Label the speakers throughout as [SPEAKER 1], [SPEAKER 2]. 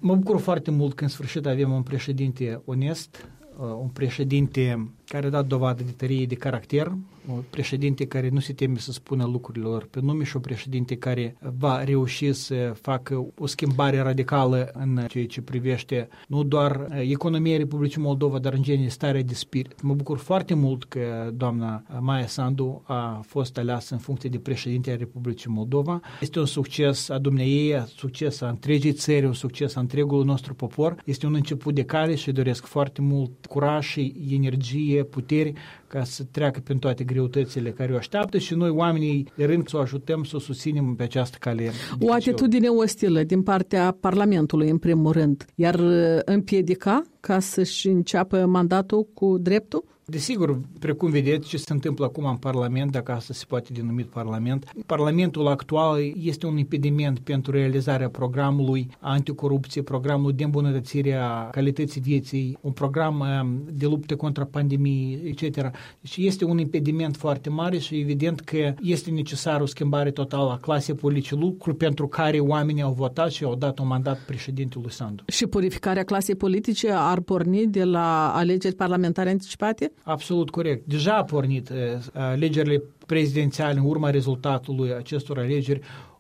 [SPEAKER 1] Mă bucur foarte mult că în sfârșit avem un președinte onest, un președinte care a dat dovadă de tărie de caracter, un președinte care nu se teme să spună lucrurilor pe nume și un președinte care va reuși să facă o schimbare radicală în ceea ce privește nu doar economia Republicii Moldova, dar în genere starea de spirit. Mă bucur foarte mult că doamna Maia Sandu a fost aleasă în funcție de președinte a Republicii Moldova. Este un succes a dumneiei, un succes a întregii țări, un succes a întregului nostru popor. Este un început de cale și doresc foarte mult curaj și energie, puteri ca să treacă prin toate greutățile care o așteaptă și noi, oamenii de rând, să o ajutăm, să o susținem pe această cale.
[SPEAKER 2] O atitudine ostilă din partea Parlamentului, în primul rând, iar împiedica ca să-și înceapă mandatul cu dreptul?
[SPEAKER 1] Desigur, precum vedeți ce se întâmplă acum în Parlament, dacă asta se poate denumi Parlament, Parlamentul actual este un impediment pentru realizarea programului anticorupție, programul de îmbunătățire a calității vieții, un program de luptă contra pandemiei, etc. Și este un impediment foarte mare și evident că este necesară o schimbare totală a clasei politice, lucru pentru care oamenii au votat și au dat un mandat președintelui Sandu.
[SPEAKER 2] Și purificarea clasei politice ar porni de la alegeri parlamentare anticipate?
[SPEAKER 1] Absolut corect. Deja a pornit alegerile prezidențiale în urma rezultatului acestor alegeri.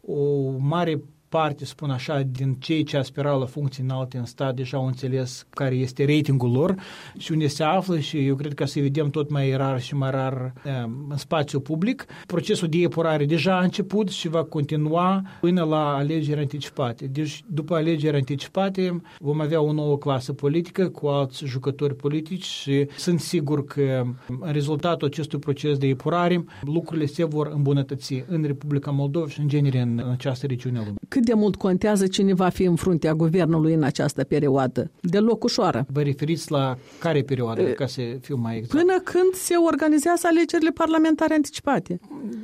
[SPEAKER 1] O mare parte, spun așa, din cei ce aspirau la funcții înalte în stat deja au înțeles care este ratingul lor și unde se află și eu cred că să vedem tot mai rar și mai rar în spațiu public. Procesul de epurare deja a început și va continua până la alegeri anticipate. Deci, după alegeri anticipate, vom avea o nouă clasă politică cu alți jucători politici și sunt sigur că în rezultatul acestui proces de epurare, lucrurile se vor îmbunătăți în Republica Moldova și în genere în această regiune a lumii.
[SPEAKER 2] Cât de mult contează cine va fi în fruntea guvernului în această perioadă? Deloc ușoară.
[SPEAKER 1] Vă referiți la care perioadă, ca să fiu mai exact?
[SPEAKER 2] Până când se organizează alegerile parlamentare anticipate.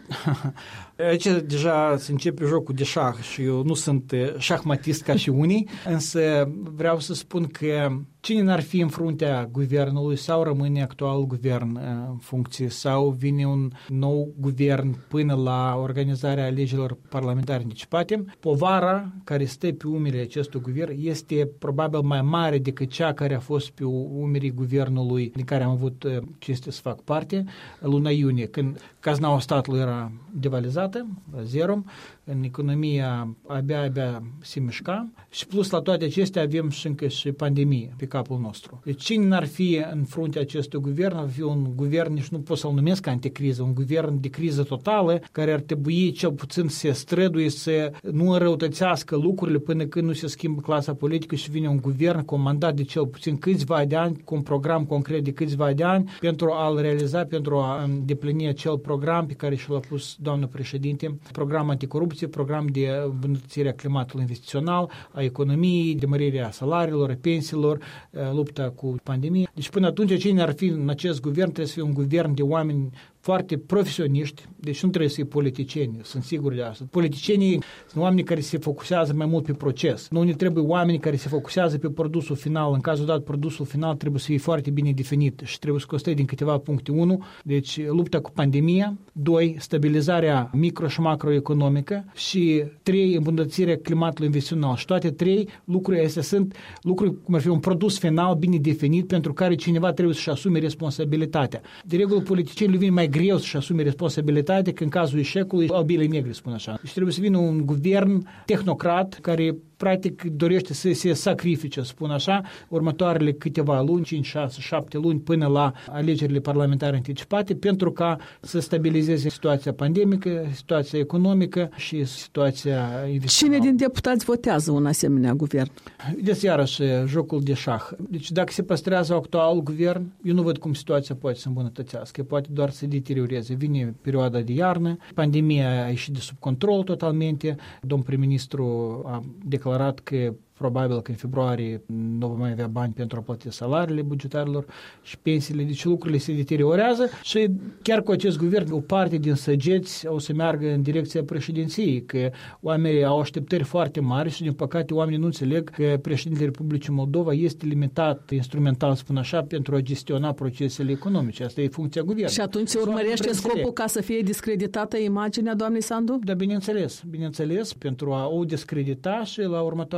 [SPEAKER 1] Aici deja se începe jocul de șah și eu nu sunt șahmatist ca și unii, însă vreau să spun că cine n-ar fi în fruntea guvernului sau rămâne actual guvern în funcție sau vine un nou guvern până la organizarea alegerilor parlamentare anticipate, povara care stă pe umerii acestui guvern este probabil mai mare decât cea care a fost pe umerii guvernului din care am avut cinste să fac parte luna iunie, când caznaua statului era devalizată, la zero, în economia abia se mișca și plus la toate acestea avem și încă și pandemie pe capul nostru. Deci cine n-ar fi în fruntea acestui guvern, ar fi un guvern, nici nu pot să-l numesc anticriză, un guvern de criză totală, care ar trebui cel puțin să se străduie să nu înrăutățească lucrurile până când nu se schimbă clasa politică și vine un guvern cu un mandat de cel puțin câțiva de ani, cu un program concret de câțiva de ani pentru a-l realiza, pentru a îndeplini acel program pe care și l-a pus doamna președinte, program anticorupție, program de îmbunătățire a climatului investițional, a economiei, de mărirea salariilor, a pensiilor, lupta cu pandemie. Deci până atunci cine ar fi în acest guvern trebuie să fie un guvern de oameni foarte profesioniști, deci nu trebuie să fie politicieni, sunt sigur de asta. Politicienii sunt oameni care se focusează mai mult pe proces. Nu ne trebuie oameni care se focusează pe produsul final. În cazul dat, produsul final trebuie să fie foarte bine definit și trebuie să conste din câteva puncte. 1, deci lupta cu pandemia, 2, stabilizarea micro și macroeconomică și 3, îmbunătățirea climatului investițional. Și toate 3 lucruri astea sunt lucruri cum ar fi un produs final bine definit pentru care cineva trebuie să-și asume responsabilitatea. De regulă, politicienii vin mai greu să-și asume responsabilitatea că în cazul eșecului albile negre, spun așa. Deci trebuie să vină un guvern tehnocrat care practic dorește să se sacrifice, spun așa, următoarele câteva luni, 5, 6, 7 luni până la alegerile parlamentare anticipate pentru ca să stabilizeze situația pandemică, situația economică și situația investițională.
[SPEAKER 2] Cine din deputați votează un asemenea guvern?
[SPEAKER 1] Deci iarăși jocul de șah. Deci dacă se păstrează actualul guvern, eu nu văd cum situația poate să îmbunătățească, poate doar să deterioreze. Vine perioada de iarnă, pandemia a ieșit de sub control totalmente, domnul prim-ministru a declarat că probabil că în februarie nu vom mai avea bani pentru a plăti salariile bugetarilor și pensiile, deci lucrurile se deteriorează și chiar cu acest guvern o parte din săgeți o să meargă în direcția președinției, că oamenii au așteptări foarte mari și din păcate oamenii nu înțeleg că președintele Republicii Moldova este limitat, instrumental, spun așa, pentru a gestiona procesele economice. Asta e funcția guvernului.
[SPEAKER 2] Și atunci se urmărește scopul ca să fie discreditată imaginea doamnei Sandu?
[SPEAKER 1] Da, bineînțeles, pentru a o discredita și la următoarele alegeri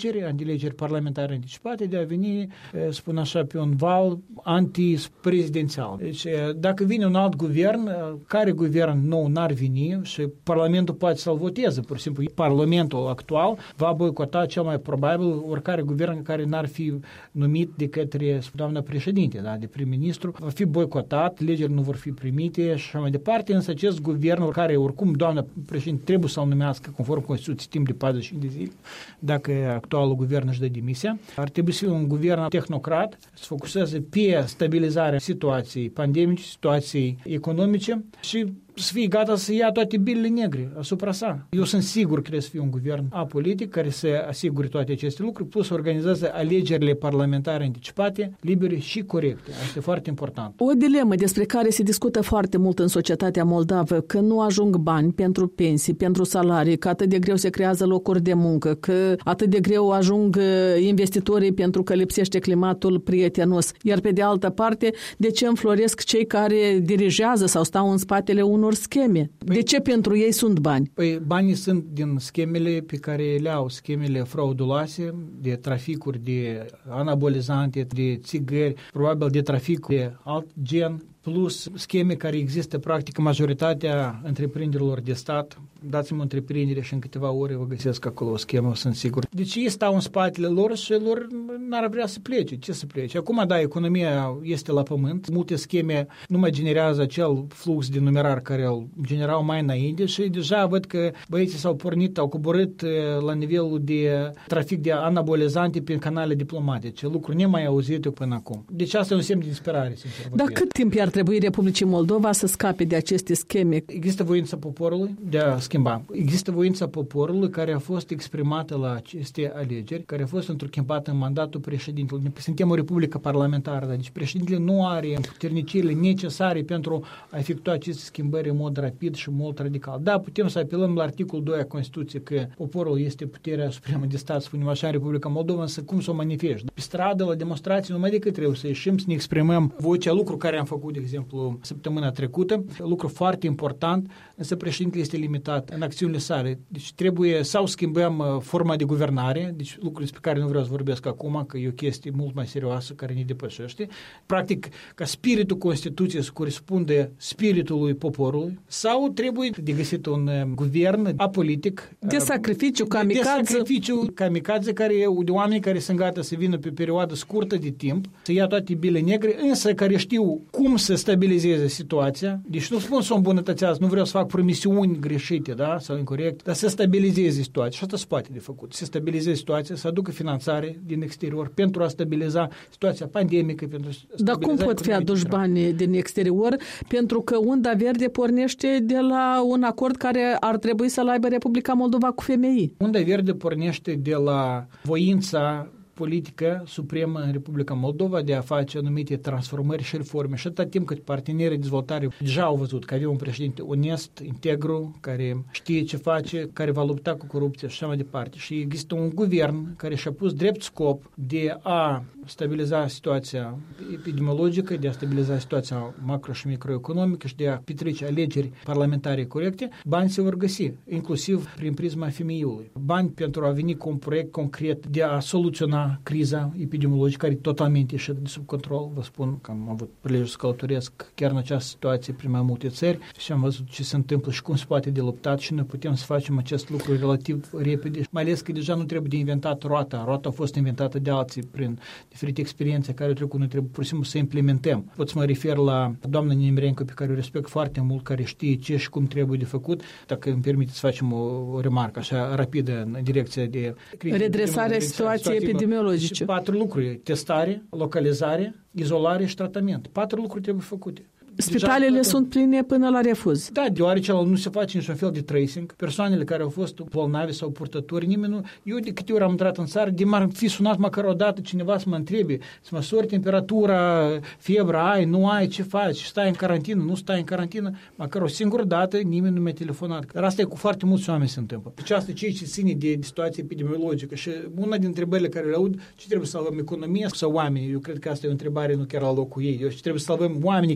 [SPEAKER 1] alegeri parlamentare anticipate, de a veni, spun așa, pe un val anti-prezidențial. Deci, dacă vine un alt guvern, care guvern nou n-ar veni și Parlamentul poate să-l voteze, pur și simplu, Parlamentul actual va boicota cel mai probabil oricare guvern care n-ar fi numit de către doamna președinte, da, de prim-ministru, va fi boicotat, legile nu vor fi primite și așa mai departe, însă acest guvern, care oricum doamna președinte trebuie să-l numească conform Constituției timp de 45 de zile, dacă actualul guvern își dă demisia, ar trebui să fie un guvern tehnocrat, să focuseze pe stabilizarea situației pandemice, situației economice și să fie gata să ia toate bilele negre asupra sa. Eu sunt sigur că trebuie să fie un guvern apolitic care să asigure toate aceste lucruri, plus să organizeze alegerile parlamentare anticipate, libere și corecte. Asta e foarte important.
[SPEAKER 2] O dilemă despre care se discută foarte mult în societatea moldavă, că nu ajung bani pentru pensii, pentru salarii, că atât de greu se creează locuri de muncă, că atât de greu ajung investitorii pentru că lipsește climatul prietenos. Iar pe de altă parte, de ce înfloresc cei care dirigează sau stau în spatele unor scheme? De ce pentru ei sunt bani?
[SPEAKER 1] Păi banii sunt din schemele pe care le au, schemele frauduloase, de traficuri de anabolizante, de țigări, probabil de trafic de alt gen, plus scheme care există practic în majoritatea întreprinderilor de stat. Dați-mi o întreprindere și în câteva ore vă găsesc acolo o schemă, sunt sigur. Deci ei stau în spatele lor și lor n-ar vrea să plece. Ce să plece? Acum, da, economia este la pământ. Multe scheme nu mai generează acel flux de numerar care îl generau mai înainte și deja văd că băieții s-au pornit, au coborât la nivelul de trafic de anabolizante prin canale diplomatice. Lucruri nemai auzite până acum. Deci asta e un semn de disperare, sincer.
[SPEAKER 2] Dar cât timp ar trebui Republicii Moldova să scape de aceste scheme?
[SPEAKER 1] Există voința poporului de a schimba. Există voința poporului care a fost exprimată la aceste alegeri, care a fost întruchimpată în mandatul președintelui. Suntem o republică parlamentară, deci președintele nu are puterniciile necesare pentru a efectua aceste schimbări în mod rapid și mult radical. Da, putem să apelăm la articolul 2 a Constituției că poporul este puterea supremă de stat, spunem așa, în Republica Moldova, însă cum să o manifesti? Pe stradă, la demonstrații, numai decât trebuie să ieșim să ne exprimăm vocea, lucru care am făcut, de exemplu, săptămâna trecută, lucru foarte important, însă președintele este limitat în acțiunile sale. Deci trebuie sau schimbăm forma de guvernare, deci lucruri despre care nu vreau să vorbesc acum, că e o chestie mult mai serioasă care ne depășește. Practic, ca spiritul Constituției să corespunde spiritului poporului, sau trebuie de găsit un guvern apolitic.
[SPEAKER 2] De sacrificiu, kamikaze.
[SPEAKER 1] De sacrificiu, kamikaze, care e de oameni care sunt gata să vină pe perioadă scurtă de timp, să ia toate bile negre, însă care știu cum să stabilizeze situația. Deci nu spun să o îmbunătățească, nu vreau să fac promisiuni greșite, da, sau incorrect, dar să stabilizeze situația. Și asta se poate de făcut. Să stabilizeze situația, să aducă finanțare din exterior pentru a stabiliza situația pandemică.
[SPEAKER 2] Dar cum pot fi aduși bani din exterior? Pentru că unda verde pornește de la un acord care ar trebui să-l aibă Republica Moldova cu FMI.
[SPEAKER 1] Unda verde pornește de la voința politică supremă în Republica Moldova de a face anumite transformări și reforme. Și atâta timp cât partenerii de dezvoltare deja au văzut că avem un președinte onest, integru, care știe ce face, care va lupta cu corupția și așa mai departe. Și există un guvern care și-a pus drept scop de a stabiliza situația epidemiologică, de a stabiliza situația macro- și microeconomică și de a petrece alegeri parlamentare corecte, bani se vor găsi, inclusiv prin prisma FMI-ului. Bani pentru a veni cu un proiect concret de a soluționa criza epidemiologică care totalmente ieșit de sub control. Vă spun că am avut prilejul să călătoresc chiar în această situație prin mai multe țări și am văzut ce se întâmplă și cum se poate de luptat și noi putem să facem acest lucru relativ repede, mai ales că deja nu trebuie de inventat roata. Roata a fost inventată de alții prin diferite experiențe care au trecut, noi trebuie pur și simplu să implementăm. Pot să mă refer la doamna Nemrenco, pe care o respect foarte mult, care știe ce și cum trebuie de făcut. Dacă îmi permiteți să facem o remarcă așa rapidă în direcția de
[SPEAKER 2] redresarea situației epidemiologice.
[SPEAKER 1] 4 lucruri: testare, localizare, izolare și tratament. 4 lucruri trebuie făcute.
[SPEAKER 2] Spitalele sunt pline până la refuz.
[SPEAKER 1] Da, deoarece nu se face niciun fel de tracing. Persoanele care au fost bolnavi sau purtători, nimeni nu... Eu de câte ori am intrat în țară, de m-ar fi sunat măcar o dată cineva să mă întrebe, să măsori temperatura, febra ai, nu ai, ce faci, stai în carantină, nu stai în carantină, măcar o singură dată nimeni nu mi-a telefonat. Dar asta e cu foarte mulți oameni se întâmplă. Deci asta e ce ține de situație epidemiologică și una din întrebările care le aud, ce trebuie să salvăm, economia sau oamenii? Eu cred că asta e o întrebare nu chiar la locul ei. Eu trebuie să salvăm oamenii care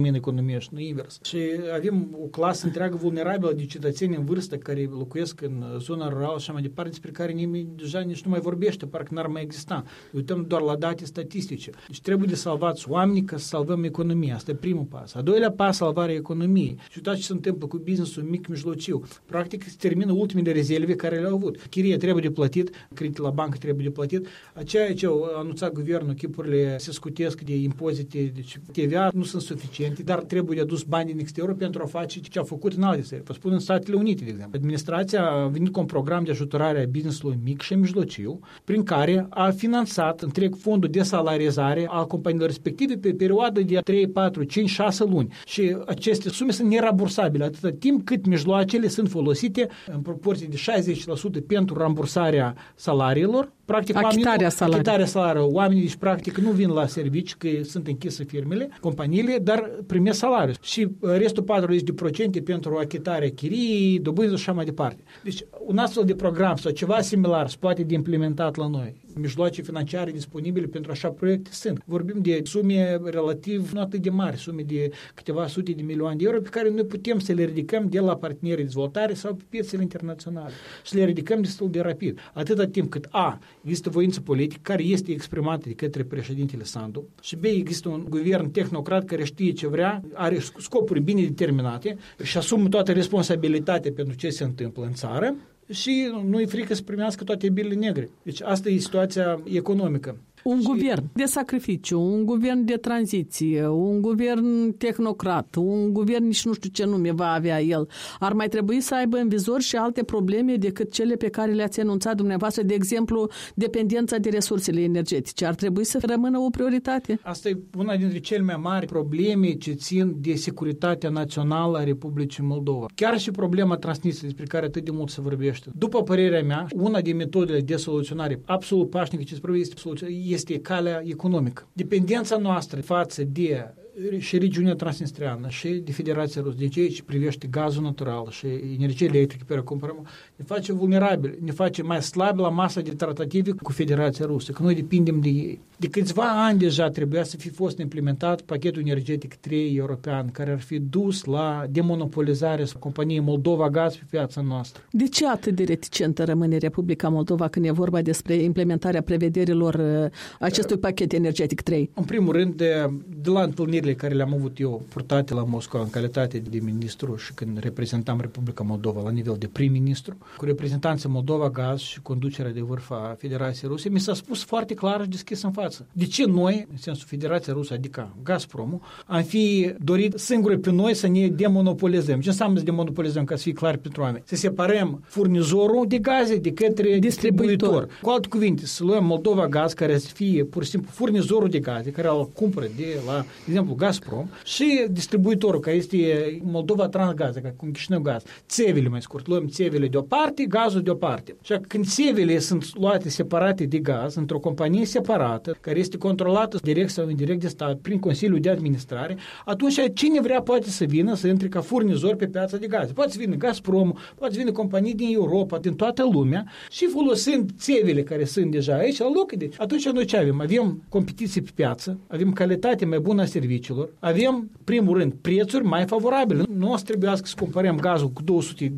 [SPEAKER 1] termină economia și nu invers. Și avem o clasă întreagă vulnerabilă de cetățeni în vârstă care locuiesc în zona rurală și așa mai departe, despre care nimeni deja nici nu mai vorbește, parcă n-ar mai exista. Uităm doar la date statistice. Deci trebuie de salvați oamenii ca să salvăm economia. Asta e primul pas. A doilea pas, salvarea economiei. Și uitați ce se întâmplă cu business-ul mic mijlociu. Practic se termină ultimele rezerve care le-au avut. Chiria trebuie de plătit, credit la bancă trebuie de plătit. Ceea ce a anunțat guvernul, chipurile se scutesc de impozite, deci TVA nu sunt suficiente, dar trebuie de adus bani din exterior pentru a face ce a făcut în alte țări. Vă spun în Statele Unite, de exemplu. Administrația a venit cu un program de ajutorare a business-ului mic și mijlociu, prin care a finanțat întreg fondul de salarizare a companiilor respective pe perioadă de 3, 4, 5, 6 luni. Și aceste sume sunt nerabursabile atâta timp cât mijloacele sunt folosite în proporție de 60% pentru rambursarea salariilor. Practic, achitarea salariilor. Oamenii, deci, practic, nu vin la servici, că sunt închise firmele, companiile, dar primesc salariu. Și restul 40% pentru achitarea chiriei, dobânzi și așa mai departe. Deci, un astfel de program sau ceva similar se poate de implementat la noi. Mijloace financiare disponibile pentru așa proiecte sunt. Vorbim de sume relativ nu atât de mari, sume de câteva sute de milioane de euro pe care noi putem să le ridicăm de la partenerii de dezvoltare sau pe piețele internaționale. Și le ridicăm destul de rapid. Atâta timp cât există voință politică care este exprimată de către președintele Sandu și există un guvern tehnocrat care știe ce vrea, are scopuri bine determinate și asumă toată responsabilitatea pentru ce se întâmplă în țară și nu-i frică să primească toate bilele negre. Deci asta e situația economică.
[SPEAKER 2] Un guvern de sacrificiu, un guvern de tranziție, un guvern tehnocrat, un guvern nici nu știu ce nume va avea el. Ar mai trebui să aibă în vizor și alte probleme decât cele pe care le-ați enunțat dumneavoastră, de exemplu, dependența de resursele energetice. Ar trebui să rămână o prioritate?
[SPEAKER 1] Asta e una dintre cele mai mari probleme ce țin de securitatea națională a Republicii Moldova. Chiar și problema Transnistriei, despre care atât de mult se vorbește. După părerea mea, una din metodele de soluționare absolut pașnică ce se vorbește este calea economică. Dependența noastră față de și regiunea transnistriană și de Federația Rusă, de ceea ce privește gazul natural și energia electrică pe care o cumpărăm, ne face vulnerabili, ne face mai slabi la masa de tratative cu Federația Rusă, că noi depindem de ei. De câțiva ani deja trebuia să fi fost implementat pachetul energetic 3 european, care ar fi dus la demonopolizarea companiei Moldova Gaz pe piața noastră.
[SPEAKER 2] De ce atât de reticentă rămâne Republica Moldova când e vorba despre implementarea prevederilor acestui pachet energetic 3?
[SPEAKER 1] În primul rând, de la întâlnirile care le-am avut eu purtate la Moscova în calitate de ministru și când reprezentam Republica Moldova la nivel de prim-ministru, cu reprezentanții Moldova Gaz și conducerea de vârf a Federației Ruse, mi s-a spus foarte clar și deschis în față. De ce noi, în sensul Federația Rusă, adică Gazpromul, am fi dorit singuri pe noi să ne demonopolizăm? Ce înseamnă să demonopolizăm, ca să fie clar pentru oameni? Să separăm furnizorul de gaze de către distribuitor. Cu alte cuvinte, să luăm Moldova Gaz, care să fie pur și simplu furnizorul de gaze, care îl cumpără de la, de exemplu, Gazprom, și distribuitorul, care este Moldova Transgaz, cum Chișinău Gaz. Țevele, mai scurt. Luăm țevele de o parte, gazul de o parte. Și când țevele sunt luate separate de gaz, într-o companie separată, care este controlată direct sau indirect de stat, prin Consiliul de Administrare, atunci cine vrea poate să vină, să intre ca furnizor pe piața de gaze. Poate să vină Gazprom, poate să vină companii din Europa, din toată lumea, și folosind țevele care sunt deja aici, la loc de... Atunci noi ce avem? Avem competiție pe piață, avem calitate mai bună a serviciilor, avem, primul rând, prețuri mai favorabile. Nu o să trebuiască să cumpărăm gazul cu $200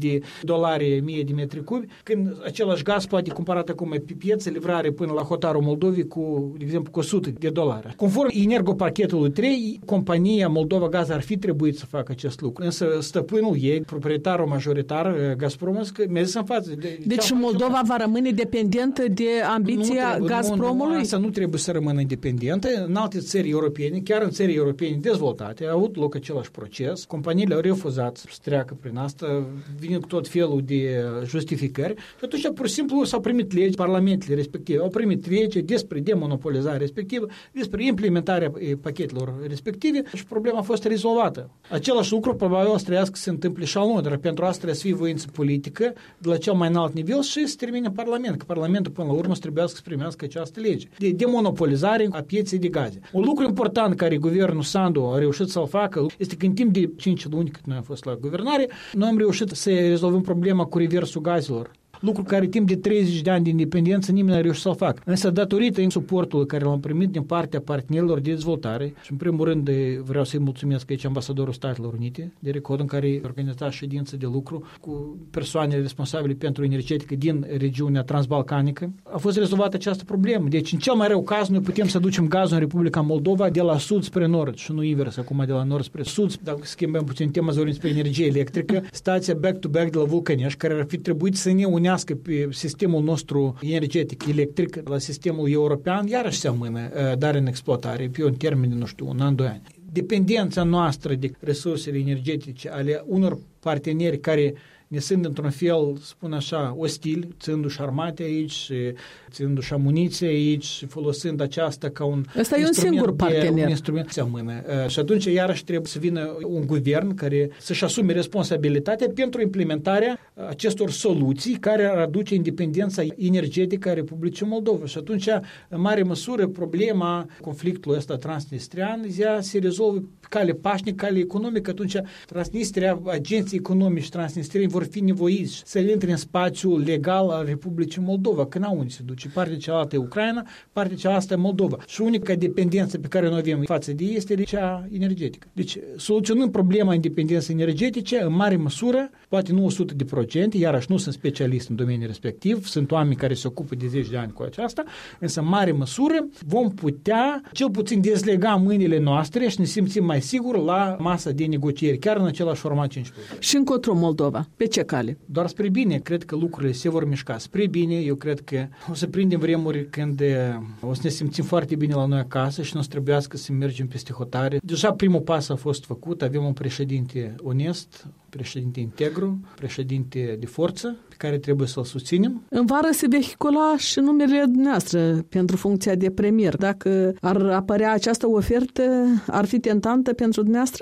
[SPEAKER 1] 1000 de metri cubi, când același gaz poate cumpărat acum pe piață, livrare până la hotarul Moldovei cu, de exemplu, cu $100. Conform energopachetului 3, compania Moldova Gaz ar fi trebuit să facă acest lucru. Însă stăpânul ei, proprietarul majoritar, Gazprom, merge în față.
[SPEAKER 2] Deci Moldova va rămâne dependentă de ambiția Gazpromului?
[SPEAKER 1] Asta nu trebuie să rămână independentă. În alte țări europene, chiar în țări europene dezvoltate, a avut loc același proces. Companiile au refuzat să treacă prin asta, venind cu tot felul de justificări. Și atunci, pur și simplu, s-au primit legi, parlamentele respective au primit legi despre demonopolizarea respectivă, despre implementarea pachetelor respective și problema a fost rezolvată. Același lucru probabil o să trebuiască să se întâmple și al noi, dar pentru asta trebuie să fie voință politică de la cel mai înalt nivel și să termine în Parlament, că Parlamentul până la urmă să trebuiască să primească această lege de demonopolizare a pieței de gaze. Un lucru important care guvernul Sandu a reușit să-l facă este că în timp de 5 luni cât noi am fost la guvernare, noi am reușit să rezolvăm problema cu reversul gazelor. lucru care timp de 30 de ani de independență nimeni n-a reușit să-l facă. Însă datorită suportului care l-am primit din partea partenerilor de dezvoltare și în primul rând vreau să-i mulțumesc aici ambasadorul Statelor Unite, de record în care organiza ședință de lucru cu persoanele responsabile pentru energetică din regiunea transbalcanică, a fost rezolvată această problemă. Deci, în cel mai rău caz, noi putem să ducem gazul în Republica Moldova de la sud spre nord și nu invers, acum de la nord spre sud. Dacă schimbăm puțin tema, zorim spre energie electrică, stația back-to-back de la Vulcănești, care ar fi trebuit să ne unească pe sistemul nostru energetic electric la sistemul european, iarăși se amână darea în exploatare pe un termen de, nu știu, un an, 2 ani. Dependența noastră de resursele energetice ale unor parteneri care ne sunt într-un fel, spun așa, ostili, ținându-și armate aici, ținându-și amuniție aici, folosind aceasta ca un
[SPEAKER 2] Ăsta e un singur partener.
[SPEAKER 1] Un instrument se amână. Și atunci iarăși trebuie să vină un guvern care să-și asume responsabilitatea pentru implementarea acestor soluții care ar aduce independența energetică a Republicii Moldova. Și atunci, în mare măsură, problema conflictului ăsta transnistrian se rezolvă pe cale pașnică, cale economică. Atunci, Transnistria, agenții economici transnistrieni vor fi nevoiți să intre în spațiul legal al Republicii Moldova, că n-au unde se duce. Partea cealaltă e Ucraina, partea cealaltă e Moldova. Și unica dependență pe care noi avem față de ei este cea energetică. Deci, soluționând problema independenței energetice, în mare măsură, poate nu 100%, iarăși nu sunt specialist în domeniul respectiv, sunt oameni care se ocupă de 10 de ani cu aceasta, însă, în mare măsură, vom putea, cel puțin, dezlega mâinile noastre și ne simțim mai sigur la masa de negocieri, chiar în același format 5+.
[SPEAKER 2] Și încotro Moldova. Pe ce cale?
[SPEAKER 1] Doar spre bine. Cred că lucrurile se vor mișca spre bine. Eu cred că o să prindem vremuri când o să ne simțim foarte bine la noi acasă și nu o să trebuiască să mergem peste hotare. Deja primul pas a fost făcut. Avem un președinte onest, președinte integru, președinte de forță, pe care trebuie să-l susținem.
[SPEAKER 2] În vară se vehicula și numele dumneavoastră pentru funcția de premier. Dacă ar apărea această ofertă, ar fi tentantă pentru dumneavoastră?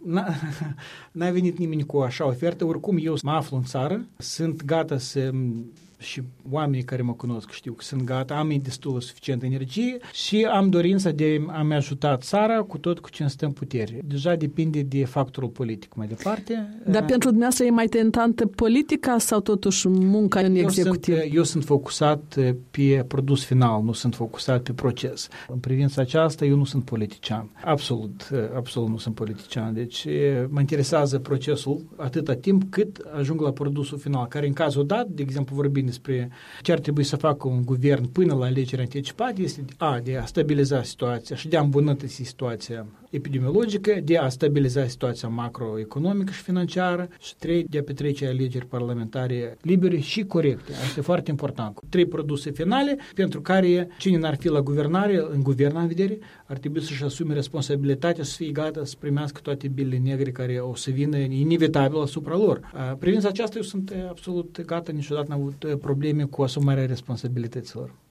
[SPEAKER 1] N-a venit nimeni cu așa ofertă. Oricum, eu mă aflu în țară, sunt gata să... și oamenii care mă cunosc știu că sunt gata, am destul suficientă energie și am dorința de a-mi ajuta țara cu tot cu ce îmi stă în putere. Deja depinde de factorul politic mai departe.
[SPEAKER 2] Dar pentru dumneavoastră e mai tentantă politica sau totuși munca în executiv?
[SPEAKER 1] Eu sunt focusat pe produs final, nu sunt focusat pe proces. În privința aceasta, eu nu sunt politician. Absolut nu sunt politician. Deci mă interesează procesul atâta timp cât ajung la produsul final, care în cazul dat, de exemplu vorbim despre ce ar trebui să facă un guvern până la alegeri anticipate, este de a stabiliza situația și de a îmbunătăți situația epidemiologică, de a stabiliza situația macroeconomică și financiară și 3, de a petrece alegeri parlamentare libere și corecte. Asta e foarte important. 3 produse finale pentru care cine n-ar fi la guvernare, în guvern în vedere, ar trebui să-și asume responsabilitatea să fie gata să primească toate bilele negre care o să vină inevitabil asupra lor. Privința aceasta eu sunt absolut gata, niciodată n-am avut probleme cu asumarea responsabilităților.